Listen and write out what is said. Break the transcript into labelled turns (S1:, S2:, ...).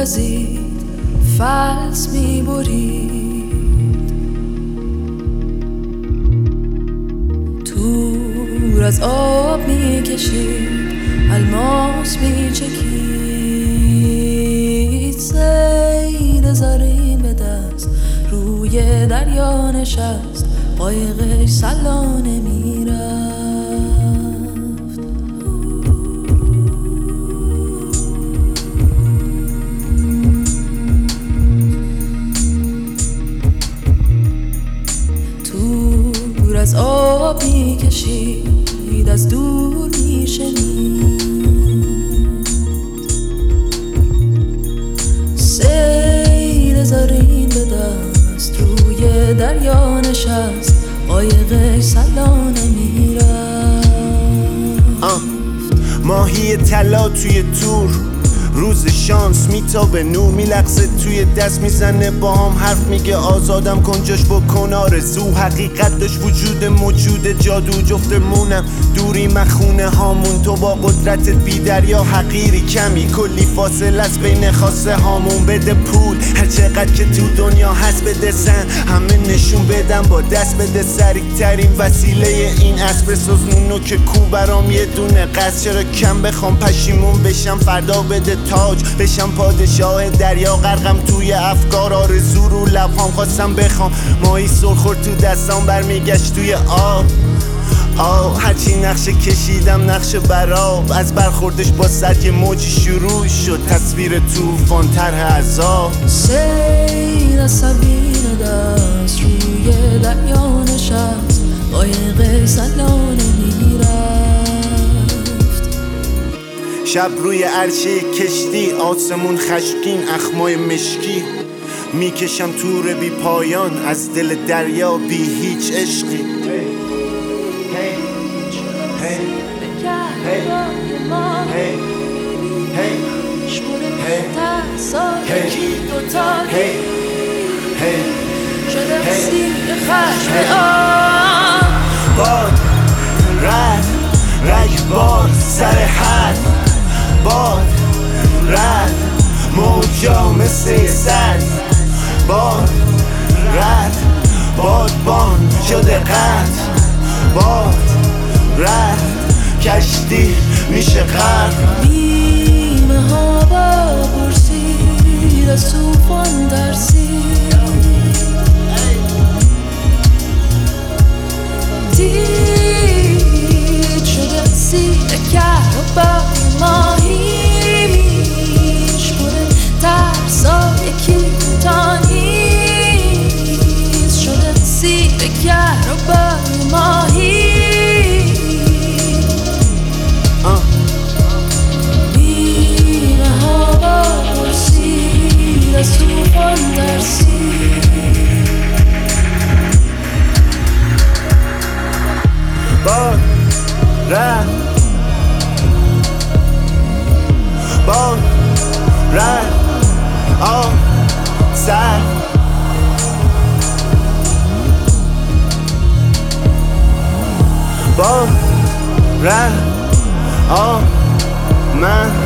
S1: میوزید فلس میبرید، تور از آب میکشید الماس میچکید. سیل زرین به دست روی دریا نشست، قایقش سلانه میرفت. تور از آب میکشید از دور میشنید، سیل زرین به دست روی دریا نشست، قایقش سلانه میرفت.
S2: ماهی طلا توی تور، روز شانس میتابه نور میلغزه توی دست، میزنه با هم حرف میگه آزادم کن جاش بکن آرزو. حقیقت داشت وجود موجود جادو، جفتمونم دوری مخونه هامون. تو با قدرتت بی دریا حقیری کمی، کلی فاصله از بین خاصه هامون. بده پول هر چقدر که تو دنیا هست بده زن، همه نشون بدم با دست بده. سریع ترین وسیله این اسب سازمونو که کو برام یه دونه قصد. چرا کم بخوام پشیمون بشم فردا بده تاج بشم پادشاه دریا، غرقم توی افکار آرزو رو لبهام. خواستم بخوام ماهی سرخور تو دستام برمیگشت توی آب. هرچی نقشه کشیدم نقشه براب، از برخوردش با سر یه موجی شروع شد تصویر توفان طرح عذاب.
S1: سیل از سبیل دست روی دریا نشست، قایق سلانه میرفت.
S2: شب روی عرشه کشتی آسمون خشمگین اخمای مشکی، میکشم تور بی پایان از دل دریا بی هیچ عشقی. باد رد رگبار سر حد، باد رد موجا مثل سد، باد رد بادبان شده قد، باد رد کشتی میشه غرق.
S1: بیمه ها با پرسید از توفان ترسید، دید شده سیر کهربای ماهی میشکنه ترسا یکی تانیز شده سیر کهربای ماهی. بیمه ها با پرسید از توفان ترسید،
S2: باد رد باد رد آب سر، باد رد آب من